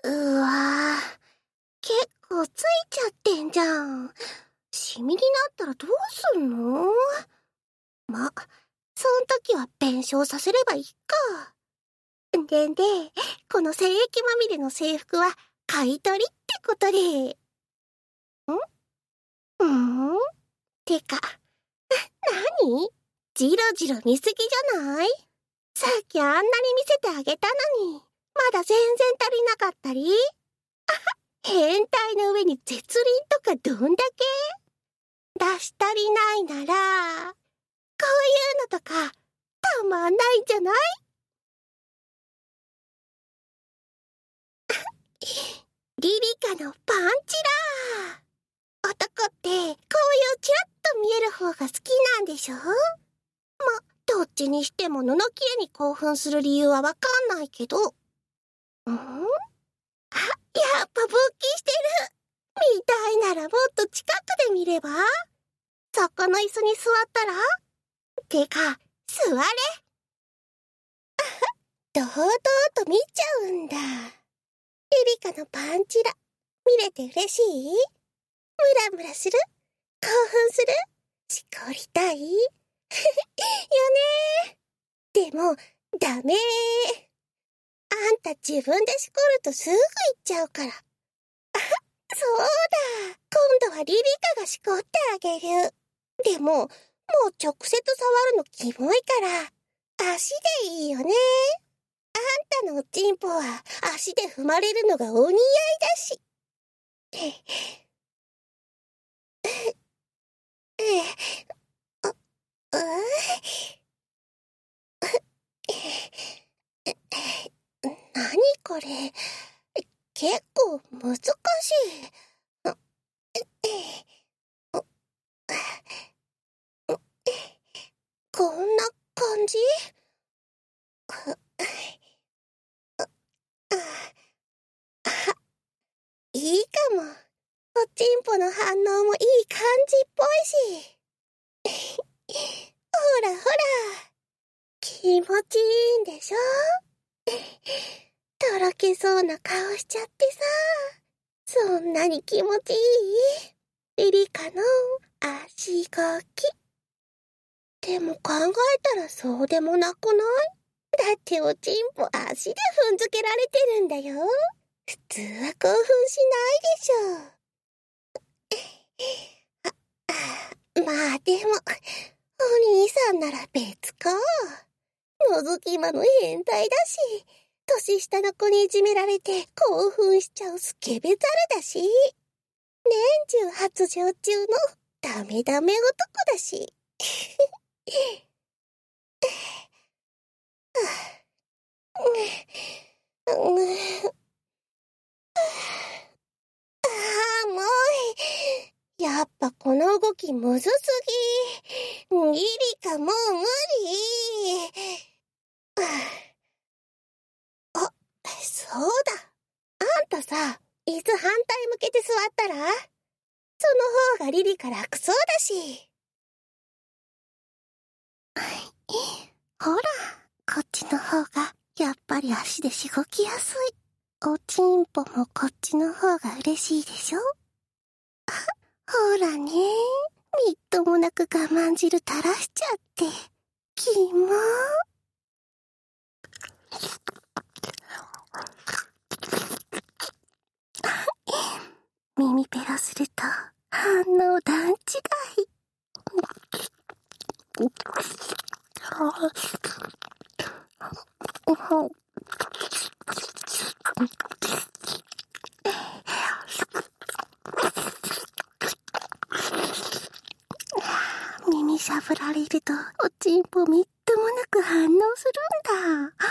うわぁ、結構ついちゃってんじゃん。シミになったらどうすんの？ま、そん時は弁償させればいいか。で、この精液まみれの制服は買い取りってことで。てか、何？ジロジロ見すぎじゃない？さっきあんなに見せてあげたのに、まだ全然足りなかったり？変態の上に絶倫とかどんだけ？出し足りないなら、こういうのとか、たまんないんじゃない？リリカのパンチラー。男って、こういうチラッと見える方が好きなんでしょ？どっちにしても布切れに興奮する理由はわかんないけど。やっぱ勃起してる。見たいならもっと近くで見れば？そこの椅子に座ったら？てか、座れ。堂々と見ちゃうんだ。リリカのパンチラ、見れて嬉しい？ムラムラする？興奮する？しこりたい？よねー。でも、ダメー。あんた自分でしこるとすぐ行っちゃうから。そうだ。今度はリリカがしこってあげる。でも、もう直接触るのキモいから、足でいいよね。あんたのおちんぽは足で踏まれるのがお似合いだし。何これ？結構難しい。こんな感じ？いいかも。おちんぽの反応もいい感じっぽいし。ほらほら。気持ちいいんでしょ？とろけそうな顔しちゃってさ。そんなに気持ちいい？リリカの足がき。でも考えたらそうでもなくない？だっておちんぽ足で踏んづけられてるんだよ。普通は興奮しないでしょ。まあでも、お兄さんなら別か。覗き魔の変態だし、年下の子にいじめられて興奮しちゃうスケベザルだし、年中発情中のダメダメ男だし。もう、やっぱこの動きむずすぎ。リリカもう無理。そうだ。あんたさ、椅子反対向けて座ったら？その方がリリカ楽そうだし。ほら、こっちの方がやっぱり足でしごきやすい。おちんぽもこっちの方が嬉しいでしょ？ほらね、みっともなく我慢汁垂らしちゃって。キモー。耳ペロすると反応段違い。耳しゃぶられるとおちんぽみっともなく反応するんだ。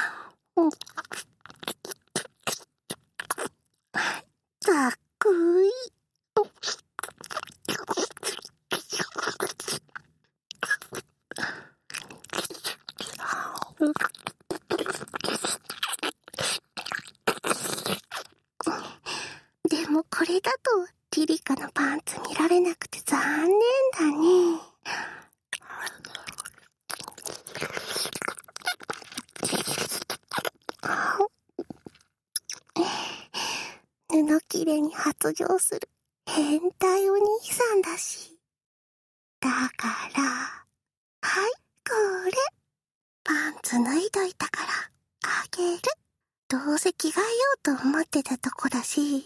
かっこいい。でもこれだとリリカのパンツ見られなくて残念だね。 綺麗に発情する変態お兄さんだし。だから、はい、これ。パンツ脱いどいたから、あげる。どうせ着替えようと思ってたとこだし。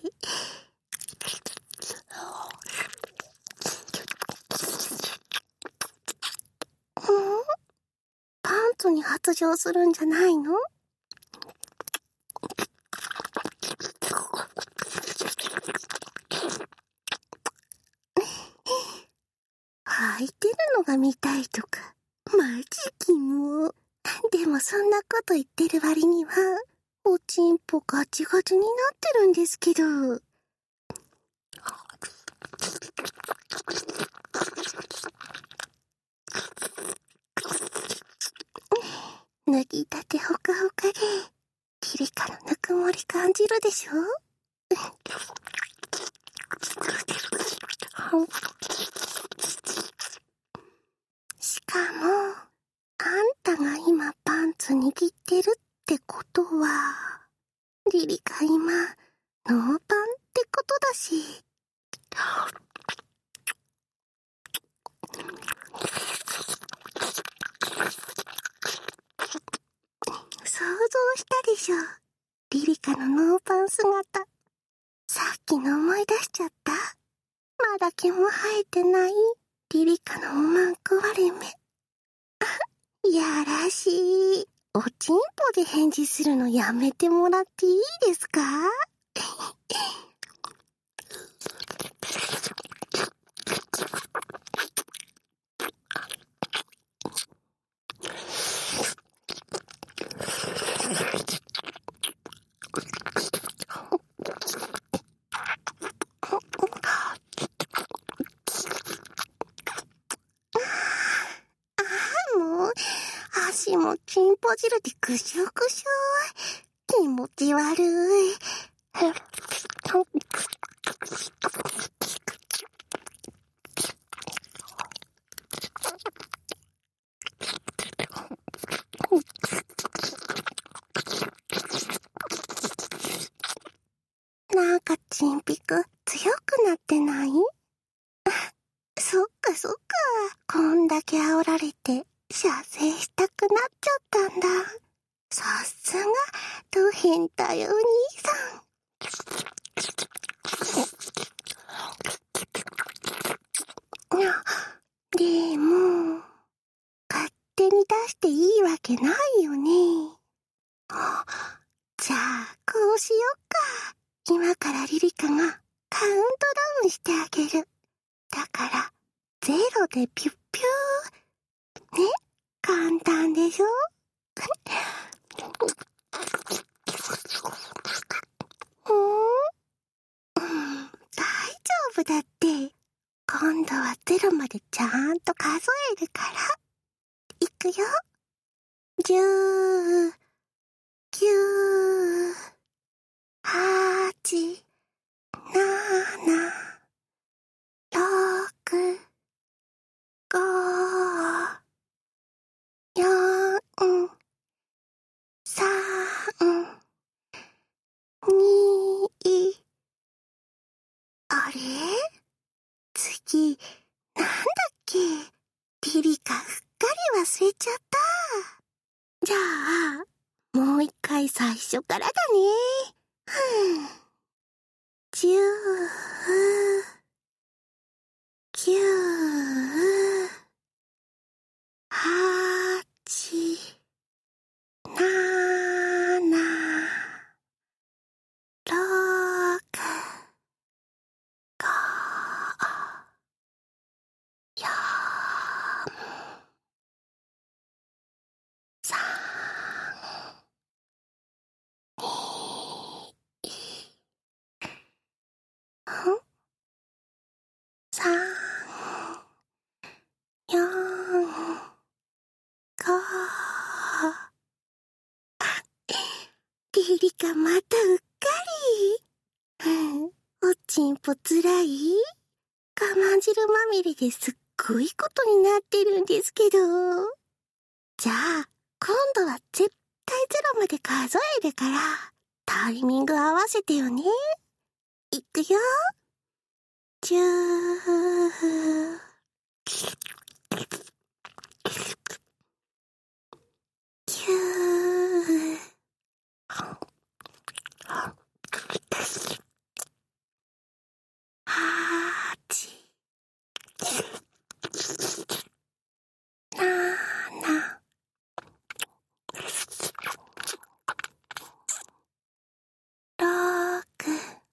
パンツに発情するんじゃないの？履いてるのが見たいとか、マジキモ。でもそんなこと言ってる割には、おちんぽガチガチになってるんですけど。脱ぎたてほかほかで、リリカのぬくもり感じるでしょ？しかも、あんたが今パンツ握ってるってことは、リリカ今、ノーパンってことだし。想像したでしょ？リリカのノーパン姿。さっきの思い出しちゃった。まだ毛も生えてないリリカのおまんこ割れ目。やらしい。おちんぽで返事するのやめてもらっていいですか？もう、足もチンポ汁でぐしょぐしょ。気持ち悪い。なんかチンピク強くなってない？そっかそっか。こんだけ煽られて射精したくなっちゃったんだ。さすがド変態お兄さん。でも、勝手に出していいわけないよね。じゃあ、こうしよっか。今からリリカがカウントダウンしてあげる。だから、0でピュッピュー。ね？簡単でしょ？大丈夫だって。今度は0までちゃんと数えるから。いくよ。10、9、8、7、6、5、4、3、2、あれ？次、なんだっけ？リリカすっかり忘れちゃった。じゃあ、もう一回最初からだね。10、9、8、7、6、5、4、3、2、3、4、5、リリカまたうっかり。おちんぽつらい？我慢汁まみれですっごいことになってるんですけど。じゃあ、今度は絶対0まで数えるから、タイミング合わせてよね。いくよ。じゅー。ぎゅー。はち。なな。ろく。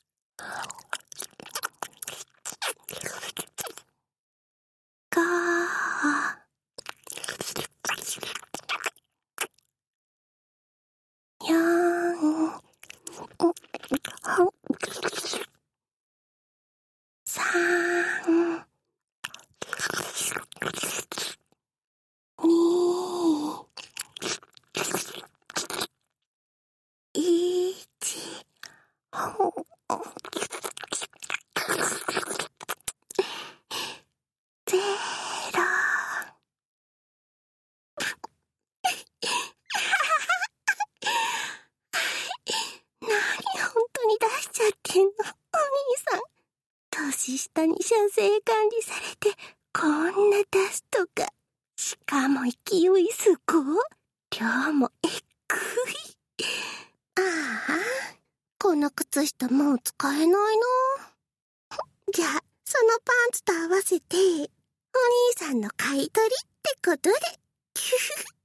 ご。よん。さん。に。いち。ゼロ。本当に出しちゃってんの、お兄さん。年下に射精管理されて、こんな出すとか。しかも勢いすご。量もえっぐい。ああ、この靴下もう使えないな。じゃあ、そのパンツと合わせて、お兄さんの買い取りってことで。